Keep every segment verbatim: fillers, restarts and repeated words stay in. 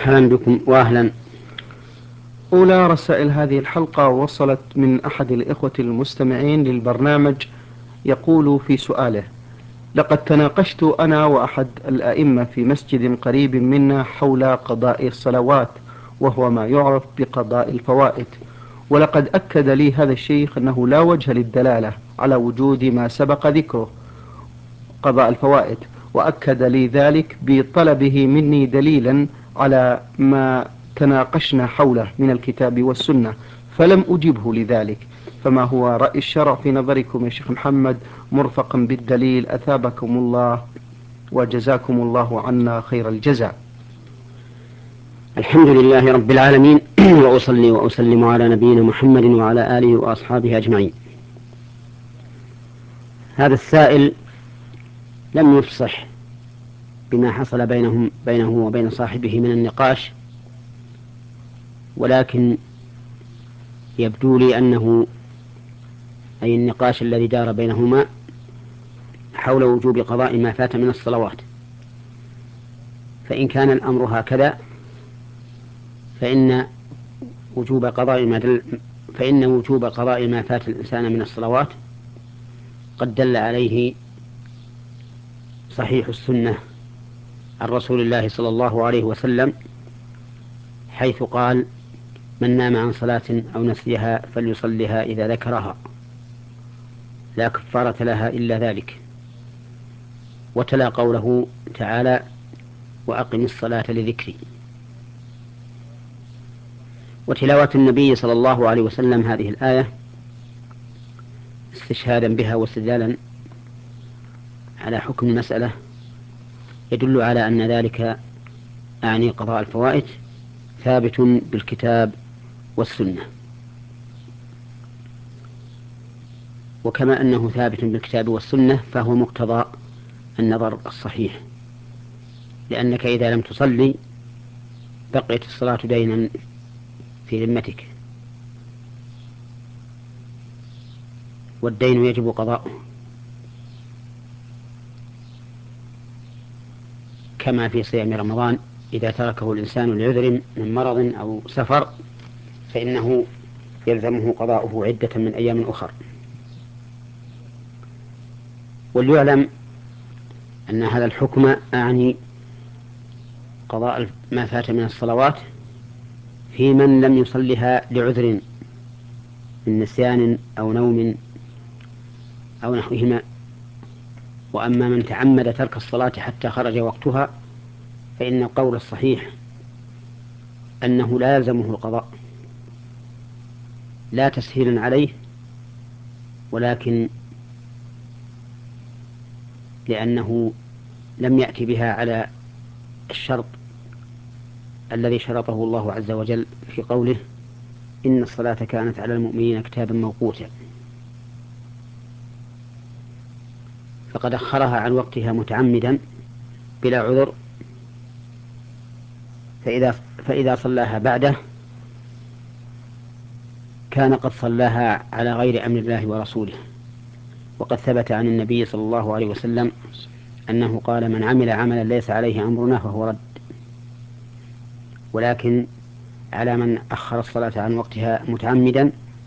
مرحبا بكم وأهلا. أولى رسائل هذه الحلقة وصلت من أحد الإخوة المستمعين للبرنامج، يقول في سؤاله: لقد تناقشت أنا وأحد الأئمة في مسجد قريب منا حول قضاء الصلوات، وهو ما يعرف بقضاء الفوائد، ولقد أكد لي هذا الشيخ أنه لا وجه للدلالة على وجود ما سبق ذكره قضاء الفوائد، وأكد لي ذلك بطلبه مني دليلا على ما تناقشنا حوله من الكتاب والسنة، فلم أجبه لذلك. فما هو رأي الشرع في نظركم يا شيخ محمد مرفقا بالدليل؟ أثابكم الله وجزاكم الله عنا خير الجزاء. الحمد لله رب العالمين وأصلي وأسلم على نبينا محمد وعلى آله وأصحابه أجمعين. هذا السائل لم يفصح بما حصل بينهم بينه وبين صاحبه من النقاش، ولكن يبدو لي أنه أي النقاش الذي دار بينهما حول وجوب قضاء ما فات من الصلوات. فإن كان الأمر هكذا فإن وجوب قضاء ما دل فإن وجوب قضاء ما فات الإنسان من الصلوات قد دل عليه صحيح السنة عن رسول الله صلى الله عليه وسلم، حيث قال: من نام عن صلاة أو نسيها فليصلها إذا ذكرها، لا كفارة لها إلا ذلك. وتلا قوله تعالى: وأقم الصلاة لذكري. وتلاوة النبي صلى الله عليه وسلم هذه الآية استشهادا بها واستدلالا على حكم المسألة يدل على أن ذلك أعني قضاء الفوائد ثابت بالكتاب والسنة. وكما أنه ثابت بالكتاب والسنة فهو مقتضى النظر الصحيح، لأنك إذا لم تصلي بقيت الصلاة دينا في ذمتك، والدين يجب قضاؤه، كما في صيام رمضان إذا تركه الإنسان لعذر من مرض أو سفر فإنه يلزمه قضاؤه عدة من أيام أخر. وليعلم أن هذا الحكم أعني قضاء ما فات من الصلوات في من لم يصلها لعذر من نسيان أو نوم أو نحوهما. وأما من تعمد ترك الصلاة حتى خرج وقتها فإن القول الصحيح أنه لا يلزمه القضاء، لا تسهيلا عليه، ولكن لأنه لم يأتي بها على الشرط الذي شرطه الله عز وجل في قوله: إن الصلاة كانت على المؤمنين كتابا موقوتا. فقد أخرها عن وقتها متعمدا بلا عذر، فإذا, فإذا صلاها بعده كان قد صلاها على غير أمر الله ورسوله. وقد ثبت عن النبي صلى الله عليه وسلم أنه قال: من عمل عملا ليس عليه أمرنا فهو رد. ولكن على من أخر الصلاة عن وقتها متعمدا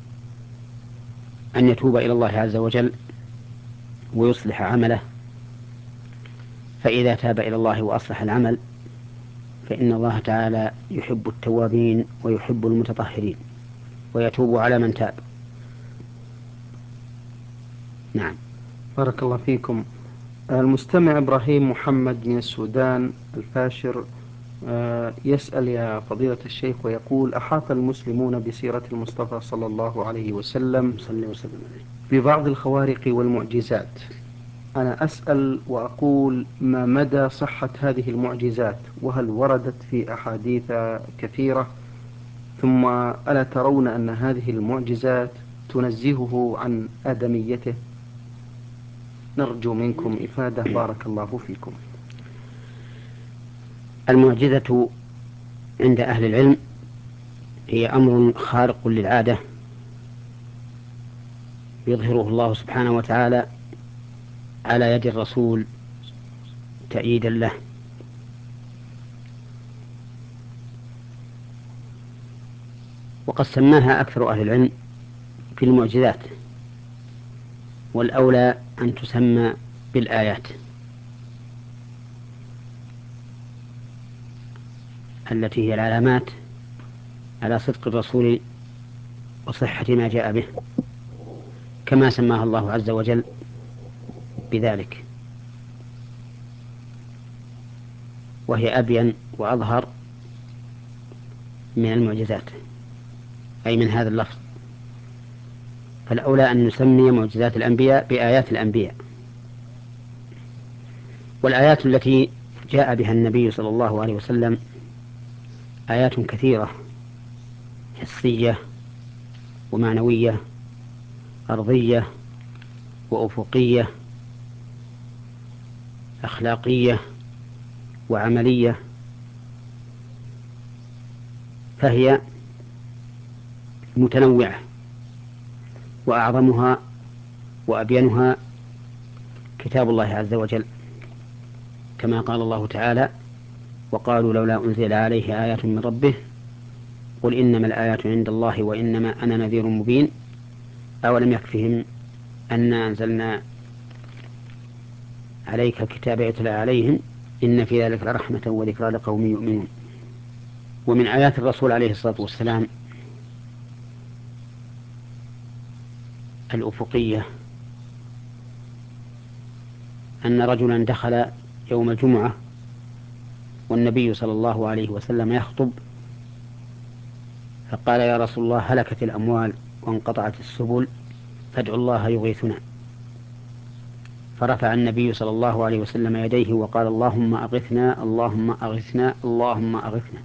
أن يتوب إلى الله عز وجل ويصلح عمله، فإذا تاب إلى الله وأصلح العمل فإن الله تعالى يحب التوابين ويحب المتطهرين ويتوب على من تاب. نعم. بارك الله فيكم. المستمع إبراهيم محمد من السودان الفاشر يسأل يا فضيلة الشيخ ويقول: أحاط المسلمون بسيرة المصطفى صلى الله عليه وسلم ببعض الخوارق والمعجزات. أنا أسأل وأقول: ما مدى صحة هذه المعجزات؟ وهل وردت في أحاديث كثيرة؟ ثم ألا ترون أن هذه المعجزات تنزهه عن آدميته؟ نرجو منكم إفادة بارك الله فيكم. المعجزة عند أهل العلم هي أمر خارق للعادة يظهره الله سبحانه وتعالى على يد الرسول تأييدا له. وقد سماها أكثر أهل العلم في المعجزات، والأولى أن تسمى بالآيات التي هي العلامات على صدق الرسول وصحة ما جاء به، كما سماها الله عز وجل بذلك، وهي أبين وأظهر من المعجزات، أي من هذا اللفظ. فالأولى أن نسمي معجزات الأنبياء بآيات الأنبياء. والآيات التي جاء بها النبي صلى الله عليه وسلم آيات كثيرة، حسية ومعنوية، أرضية وأفقية، أخلاقية وعملية، فهي متنوعة، وأعظمها وأبينها كتاب الله عز وجل، كما قال الله تعالى: وقالوا لولا أنزل عليه آيات من ربه قل إنما الآيات عند الله وإنما أنا نذير مبين أولم يكفهم أنا أنزلنا عليك الكتاب يتلى عليهم إن في ذلك لرحمة وذكرى لقوم يؤمنون. ومن آيات الرسول عليه الصلاة والسلام الأفقية أن رجلا دخل يوم الجمعة والنبي صلى الله عليه وسلم يخطب، فقال: يا رسول الله، هلكت الأموال وانقطعت السبل فادعوا الله يغيثنا. فرفع النبي صلى الله عليه وسلم يديه وقال: اللهم أغثنا اللهم أغثنا اللهم أغثنا.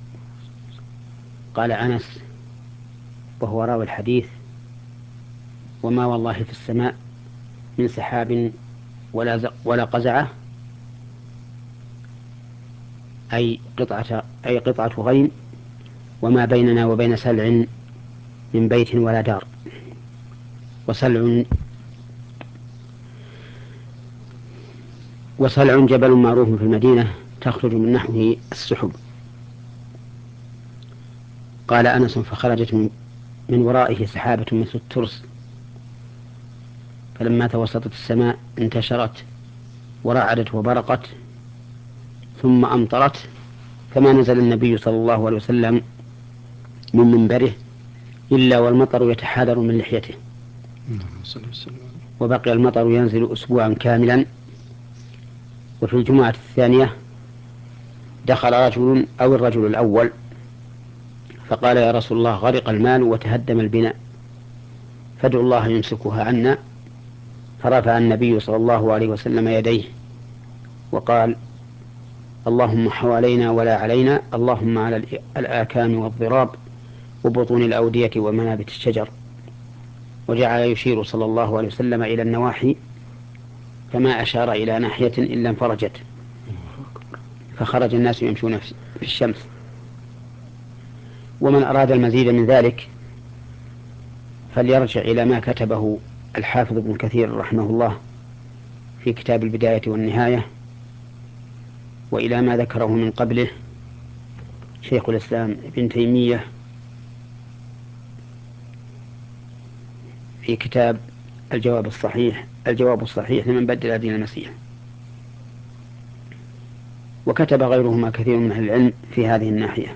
قال أنس وهو راوي الحديث: وما والله في السماء من سحاب ولا ولا قزعة، أي قطعة أي قطعة غيم، وما بيننا وبين سلع من بيت ولا دار. وسلع وسلع جبل معروف في المدينة تخرج من نحوه السحب. قال أنس: فخرجت من ورائه سحابة مثل الترس، فلما توسطت السماء انتشرت ورعدت وبرقت ثم أمطرت، فما نزل النبي صلى الله عليه وسلم من منبره إلا والمطر يتحاذر من لحيته، وبقي المطر ينزل أسبوعا كاملا. وفي الجمعة الثانية دخل رجل أو الرجل الأول فقال: يا رسول الله، غرق المال وتهدم البناء فادعوا الله يمسكها عنا. فرفع النبي صلى الله عليه وسلم يديه وقال: اللهم حوالينا ولا علينا، اللهم على الآكام والضراب وبطون الأودية ومنابت الشجر. وجعل يشير صلى الله عليه وسلم إلى النواحي، فما أشار إلى ناحية إلا انفرجت، فخرج الناس يمشون في الشمس. ومن أراد المزيد من ذلك فليرجع إلى ما كتبه الحافظ ابن كثير رحمه الله في كتاب البداية والنهاية، وإلى ما ذكره من قبله شيخ الإسلام ابن تيمية في كتاب الجواب الصحيح الجواب الصحيح لمن بدل دين المسيح. وكتب غيرهما كثير من أهل العلم في هذه الناحية.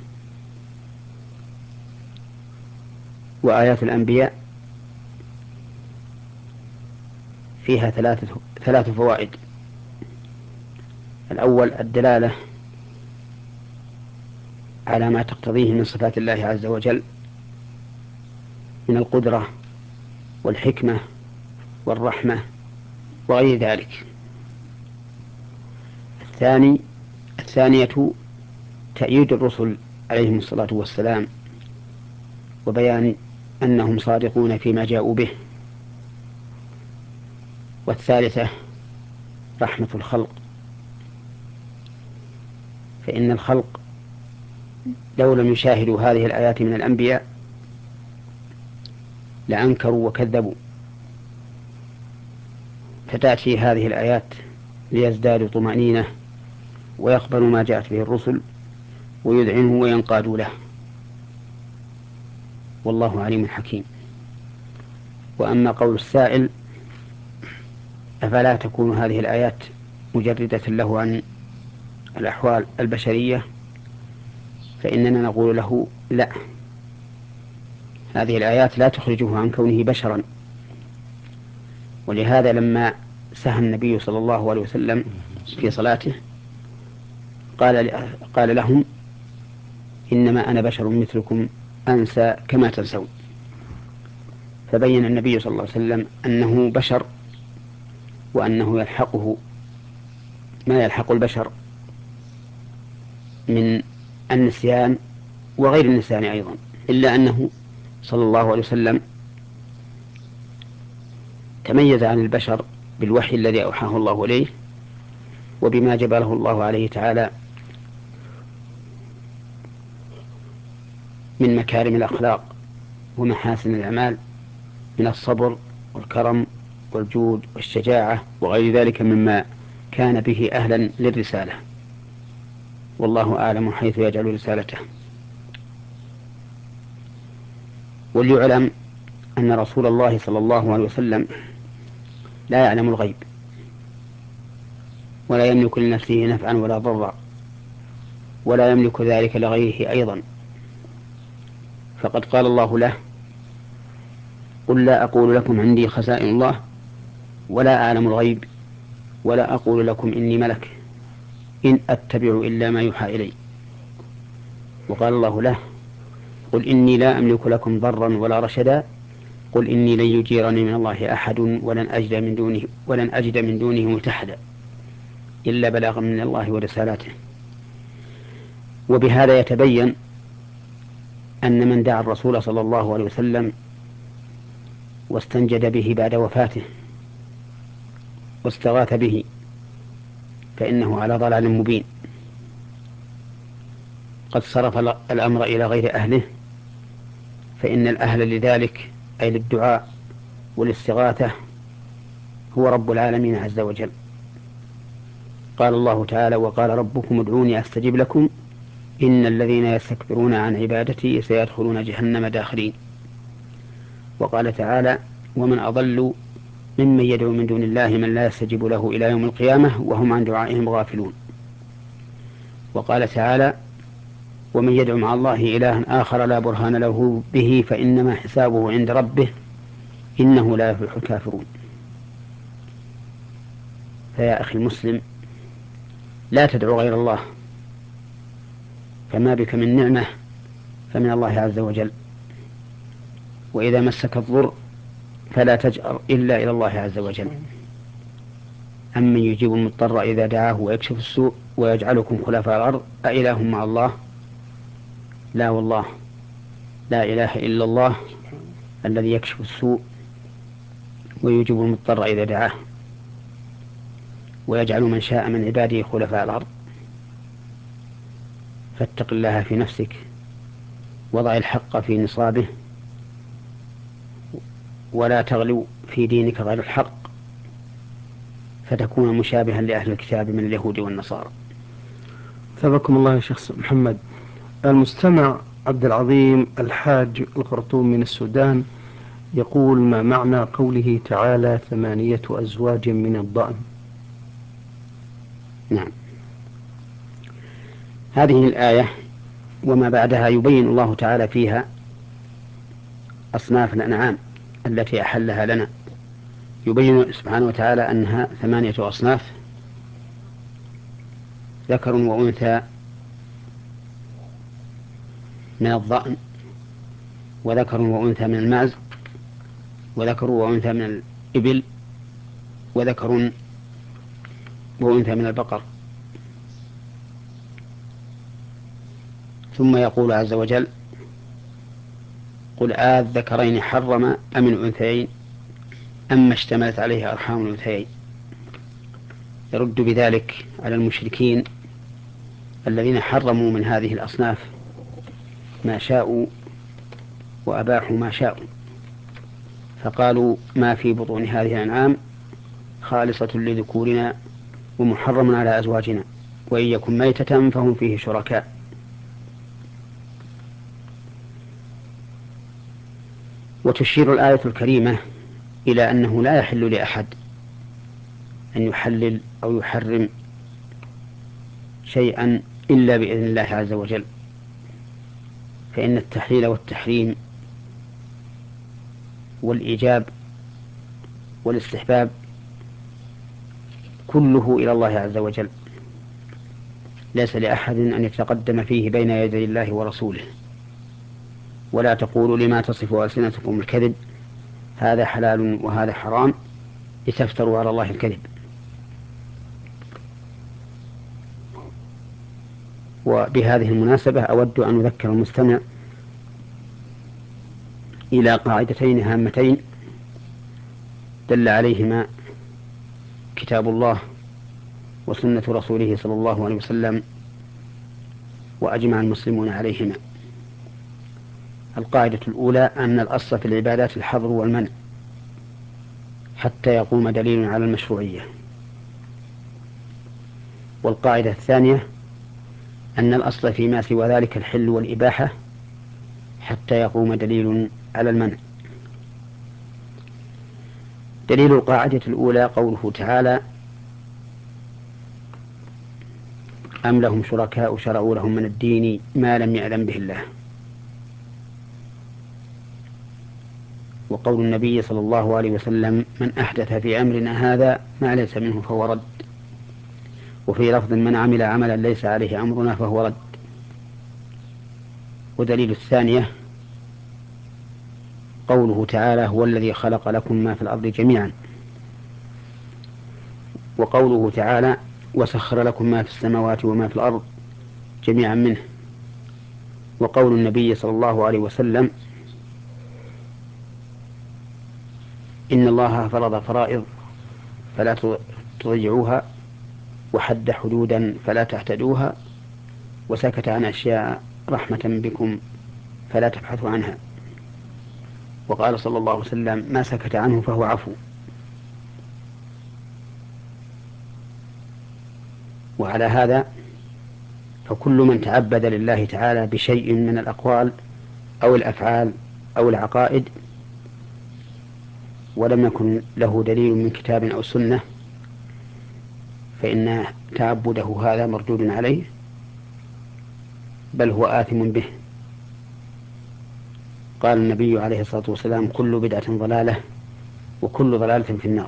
وآيات الأنبياء فيها ثلاثة ثلاث فوائد. الأول الدلالة على ما تقتضيه من صفات الله عز وجل من القدرة والحكمة والرحمة وغير ذلك. الثاني الثانية تأييد الرسل عليهم الصلاة والسلام وبيان أنهم صادقون فيما جاءوا به. والثالثة رحمة الخلق، فإن الخلق لو لم يشاهدوا هذه الآيات من الأنبياء لأنكروا وكذبوا، فتأتي هذه الآيات ليزدادوا طمأنينة ويقبلوا ما جاءت به الرسل ويذعنوا وينقادوا له. والله عليم حكيم. وأما قول السائل أفلا تكون هذه الآيات مجردة له عن الأحوال البشرية، فإننا نقول له لا، هذه الآيات لا تخرجه عن كونه بشرا. ولهذا لما سهى النبي صلى الله عليه وسلم في صلاته قال قال لهم إنما أنا بشر مثلكم أنسى كما تنسون. فبين النبي صلى الله عليه وسلم أنه بشر، وأنه يلحقه ما يلحق البشر من النسيان وغير النسيان أيضا، إلا أنه صلى الله عليه وسلم تميز عن البشر بالوحي الذي أوحاه الله إليه، وبما جبله الله عليه تعالى من مكارم الأخلاق ومحاسن الأعمال، من الصبر والكرم والجود والشجاعة وغير ذلك مما كان به أهلا للرسالة. والله أعلم حيث يجعل رسالته. وليعلم أن رسول الله صلى الله عليه وسلم لا يعلم الغيب، ولا يملك لنفسه نفعا ولا ضرا، ولا يملك ذلك لغيره أيضا. فقد قال الله له قل لا أقول لكم عندي خزائن الله ولا أعلم الغيب ولا أقول لكم إني ملك إن أتبع إلا ما يوحى إلي. وقال الله له قل إني لا أملك لكم ضرا ولا رشدا قل إني لن يجيرني من الله أحد ولن أجد من دونه ولن أجد من دونه ملتحدا إلا بلاغا من الله ورسالاته. وبهذا يتبين أن من دعا الرسول صلى الله عليه وسلم واستنجد به بعد وفاته واستغاث به فإنه على ضلال مبين، قد صرف الأمر إلى غير أهله، فإن الأهل لذلك أي للدعاء والاستغاثة هو رب العالمين عز وجل. قال الله تعالى وقال ربكم ادعوني أستجب لكم إن الذين يستكبرون عن عبادتي سيدخلون جهنم داخرين. وقال تعالى ومن أضل ممن يدعو من دون الله من لا يستجيب له إلى يوم القيامة وهم عن دعائهم غافلون. وقال تعالى ومن يدعو مع الله إلها آخر لا برهان له به فإنما حسابه عند ربه إنه لا يفلح الكافرون. فيا أخي المسلم لا تدعو غير الله، فما بك من نعمة فمن الله عز وجل. وإذا مسك الضر فلا تجأر إلا إلى الله عز وجل. أمن يجيب المضطر إذا دعاه ويكشف السوء ويجعلكم خلفاء الأرض أإله مع الله؟ لا والله، لا إله إلا الله الذي يكشف السوء ويجيب المضطر إذا دعاه ويجعل من شاء من عباده خلفاء الأرض. فاتق الله في نفسك وضع الحق في نصابه ولا تغلو في دينك غير الحق فتكون مشابها لأهل الكتاب من اليهود والنصارى. ثابكم الله يا شيخ محمد. المستمع عبد العظيم الحاج الخرطوم من السودان يقول ما معنى قوله تعالى ثمانية أزواج من الضأن؟ نعم، هذه الآية وما بعدها يبين الله تعالى فيها أصناف الأنعام التي أحلها لنا. يبين سبحانه وتعالى أنها ثمانية أصناف ذكر وأنثى من الضأن وذكر وأنثى من المعز وذكر وأنثى من الإبل وذكر وأنثى من البقر. ثم يقول عز وجل قل آذكرين حرم أم الأنثيين أما اشتملت عليه أرحام الأنثيين. يرد بذلك على المشركين الذين حرموا من هذه الأصناف ما شاءوا وأباحوا ما شاءوا، فقالوا ما في بطون هذه الأنعام خالصة لذكورنا ومحرم على أزواجنا وإن يكن ميتة فهم فيه شركاء. وتشير الآية الكريمة إلى أنه لا يحل لأحد أن يحلل أو يحرم شيئا إلا بإذن الله عز وجل، فإن التحليل والتحريم والإيجاب والاستحباب كله إلى الله عز وجل، ليس لأحد أن يتقدم فيه بين يدي الله ورسوله. ولا تقولوا لما تصف ألسنتكم الكذب هذا حلال وهذا حرام لتفتروا على الله الكذب. وبهذه المناسبة أود أن أذكر المستمع إلى قاعدتين هامتين دل عليهما كتاب الله وسنة رسوله صلى الله عليه وسلم وأجمع المسلمون عليهما. القاعدة الأولى أن الأصل في العبادات الحظر والمنع حتى يقوم دليل على المشروعية. والقاعدة الثانية أن الأصل فيما سوى ذلك الحل والإباحة حتى يقوم دليل على المنع. دليل القاعدة الأولى قوله تعالى: أم لهم شركاء شرعوا لهم من الدين ما لم يأذن به الله. وقول النبي صلى الله عليه وسلم: من أحدث في أمرنا هذا ما ليس منه فهو رد. وفي لفظ: من عمل عملا ليس عليه أمرنا فهو رد. ودليل الثانية قوله تعالى: هو الذي خلق لكم ما في الأرض جميعا. وقوله تعالى: وسخر لكم ما في السماوات وما في الأرض جميعا منه. وقول النبي صلى الله عليه وسلم: إن الله فرض فرائض فلا تضيعوها وحد حدودا فلا تعتدوها وسكت عن أشياء رحمة بكم فلا تبحثوا عنها. وقال صلى الله عليه وسلم: ما سكت عنه فهو عفو. وعلى هذا فكل من تعبد لله تعالى بشيء من الأقوال أو الأفعال أو العقائد ولم يكن له دليل من كتاب أو سنة فإن تعبده هذا مردود عليه، بل هو آثم به. قال النبي عليه الصلاة والسلام: كل بدعة ضلالة وكل ضلالة في النار.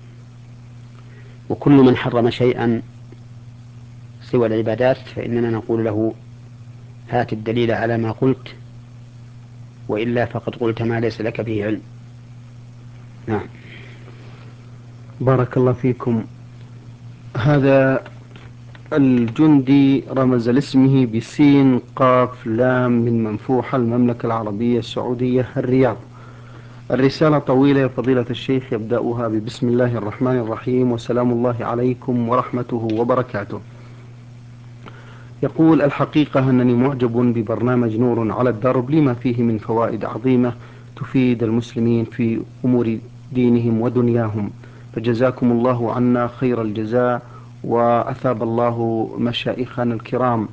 وكل من حرم شيئا سوى العبادات فإننا نقول له: هات الدليل على ما قلت، وإلا فقد قلت ما ليس لك به علم. نعم. بارك الله فيكم. هذا الجندي رمز لاسمه بسين قاف لام من منفوحة المملكة العربية السعودية الرياض. الرسالة طويلة يا فضيلة الشيخ، يبدأها ببسم الله الرحمن الرحيم وسلام الله عليكم ورحمته وبركاته. يقول: الحقيقة أنني معجب ببرنامج نور على الدرب لما فيه من فوائد عظيمة تفيد المسلمين في أمور دينهم ودنياهم، فجزاكم الله عنا خير الجزاء وأثاب الله مشايخنا الكرام.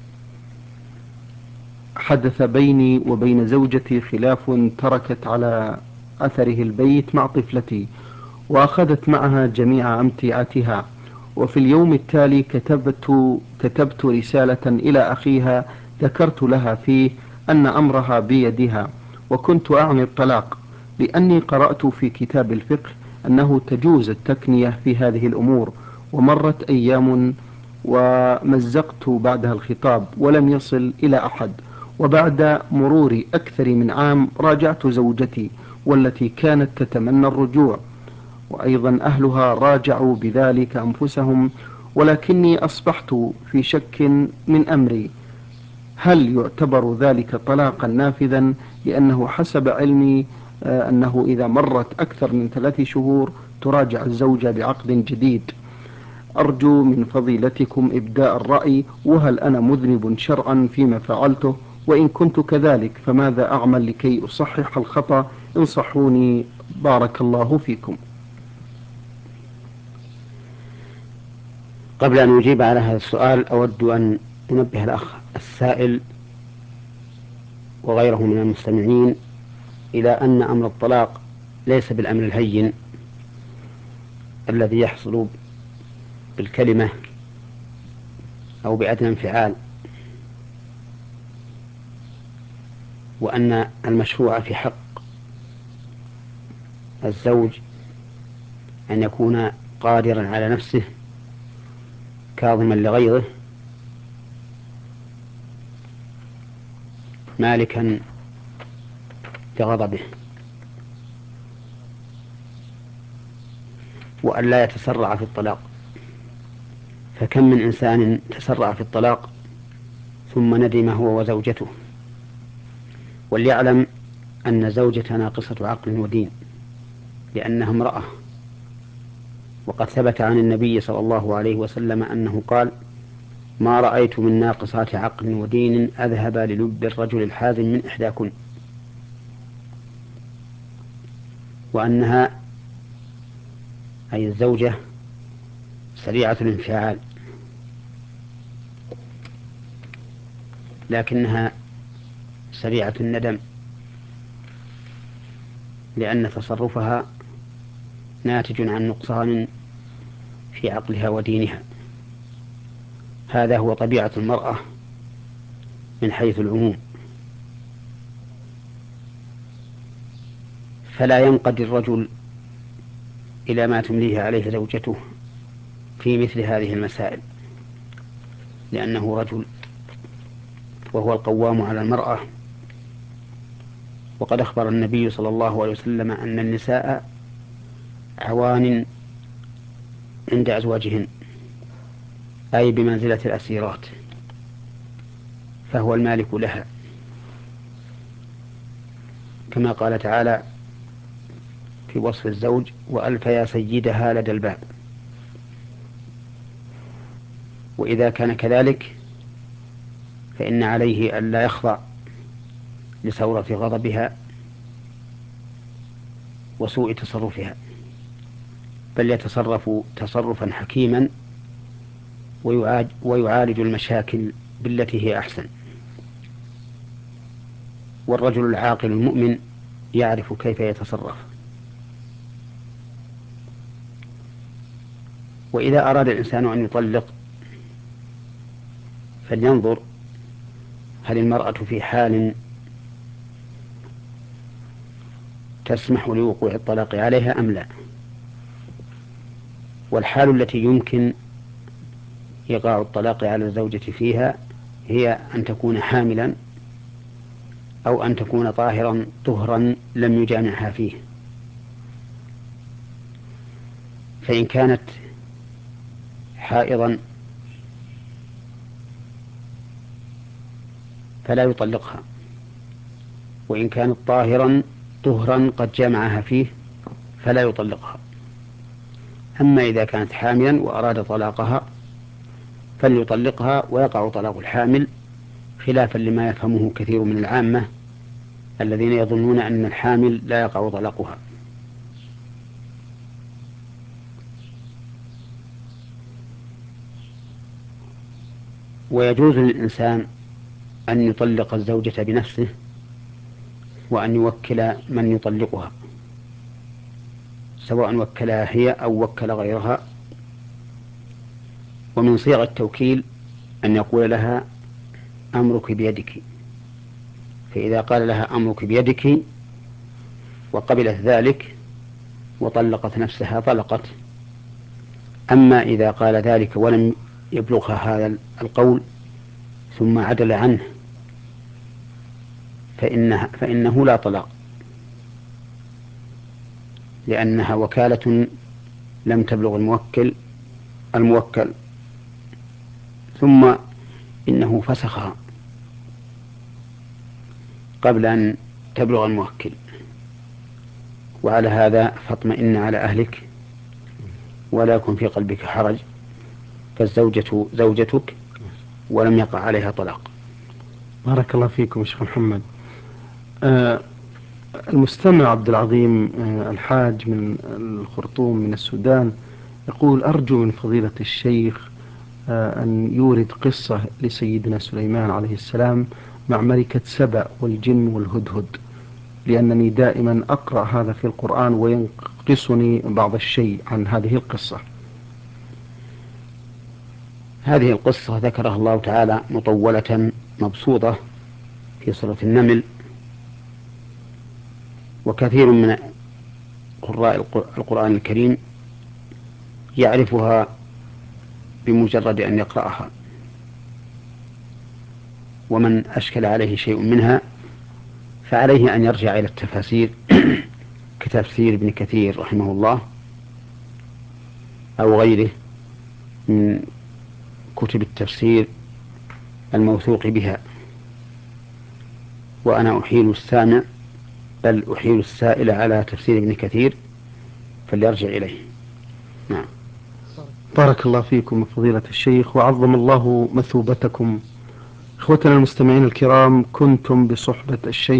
حدث بيني وبين زوجتي خلاف تركت على أثره البيت مع طفلتي وأخذت معها جميع أمتعتها، وفي اليوم التالي كتبت كتبت رسالة إلى أخيها ذكرت لها فيه أن أمرها بيدها، وكنت أعني الطلاق، لأني قرأت في كتاب الفقه أنه تجوز التكنية في هذه الأمور. ومرت أيام ومزقت بعدها الخطاب ولم يصل إلى أحد، وبعد مرور أكثر من عام راجعت زوجتي والتي كانت تتمنى الرجوع، وأيضا أهلها راجعوا بذلك أنفسهم، ولكني أصبحت في شك من أمري، هل يعتبر ذلك طلاقا نافذا؟ لأنه حسب علمي آه أنه إذا مرت أكثر من ثلاث شهور تراجع الزوجة بعقد جديد. أرجو من فضيلتكم إبداء الرأي، وهل أنا مذنب شرعا فيما فعلته؟ وإن كنت كذلك فماذا أعمل لكي أصحح الخطأ؟ انصحوني بارك الله فيكم. قبل أن أجيب على هذا السؤال أود أن أنبه الأخ السائل وغيره من المستمعين إلى أن أمر الطلاق ليس بالأمر الهين الذي يحصل بالكلمة أو بأدنى انفعال، وأن المشروع في حق الزوج أن يكون قادرا على نفسه كاظما لغيظه مالكا لغضبه، وأن لا يتسرع في الطلاق. فكم من إنسان تسرع في الطلاق ثم ندم هو وزوجته. وليعلم أن زوجة ناقصة عقل ودين، لأنها امرأة، وقد ثبت عن النبي صلى الله عليه وسلم أنه قال: ما رأيت من ناقصات عقل ودين أذهب للب الرجل الحازم من إحداكن. وأنها أي الزوجة سريعة الانفعال، لكنها سريعة الندم، لأن تصرفها ناتج عن نقصان في عقلها ودينها. هذا هو طبيعة المرأة من حيث العموم. فلا ينقضي الرجل إلى ما تمليه عليه زوجته في مثل هذه المسائل، لأنه رجل وهو القوام على المرأة. وقد أخبر النبي صلى الله عليه وسلم أن النساء عوان عند أزواجهن، أي بمنزلة الأسيرات، فهو المالك لها، كما قال تعالى في وصف الزوج: وألف يا سيدها لدى الباب. وإذا كان كذلك فإن عليه ألا يخضع لثورة غضبها وسوء تصرفها، بل يتصرف تصرفا حكيما ويعالج المشاكل بالتي هي أحسن. والرجل العاقل المؤمن يعرف كيف يتصرف. وإذا أراد الإنسان أن يطلق فلينظر هل المرأة في حال تسمح لوقوع الطلاق عليها أم لا. والحال التي يمكن إيقاع الطلاق على الزوجة فيها هي أن تكون حاملا، أو أن تكون طاهرا طهرا لم يجامعها فيه. فإن كانت حائضا فلا يطلقها، وإن كانت طاهرا طهرا قد جامعها فيه فلا يطلقها. أما إذا كانت حاملا وأراد طلاقها فليطلقها ويقع طلاق الحامل، خلافا لما يفهمه كثير من العامة الذين يظنون أن الحامل لا يقع طلاقها. ويجوز للإنسان أن يطلق الزوجة بنفسه، وأن يوكل من يطلقها، سواء وكلها هي أو وكل غيرها. ومن صيغ التوكيل أن يقول لها: أمرك بيدك. فإذا قال لها أمرك بيدك وقبلت ذلك وطلقت نفسها طلقت. أما إذا قال ذلك ولم يبلغها هذا القول ثم عدل عنه فإنها فإنه لا طلاق، لأنها وكالة لم تبلغ الموكل الموكل ثم إنه فسخها قبل أن تبلغ الموكل. وعلى هذا فاطمئن على أهلك ولا يكن في قلبك حرج، فالزوجة زوجتك ولم يقع عليها طلاق. بارك الله فيكم شيخ محمد. آه المستمع عبد العظيم آه الحاج من الخرطوم من السودان يقول: أرجو من فضيلة الشيخ آه أن يورد قصة لسيدنا سليمان عليه السلام مع ملكة سبأ والجن والهدهد. لأنني دائما أقرأ هذا في القرآن وينقصني بعض الشيء عن هذه القصة. هذه القصة ذكرها الله تعالى مطولة مبسوطة في سورة النمل، وكثير من قراء القرآن الكريم يعرفها بمجرد أن يقرأها، ومن أشكل عليه شيء منها فعليه أن يرجع إلى التفاسير كتفسير ابن كثير رحمه الله أو غيره من كتب التفسير الموثوق بها. وأنا أحيل السامع بل أحيل السائل على تفسير ابن كثير فليرجع إليه. نعم. بارك الله فيكم فضيلة الشيخ وعظم الله مثوبتكم. إخوتنا المستمعين الكرام، كنتم بصحبة الشيخ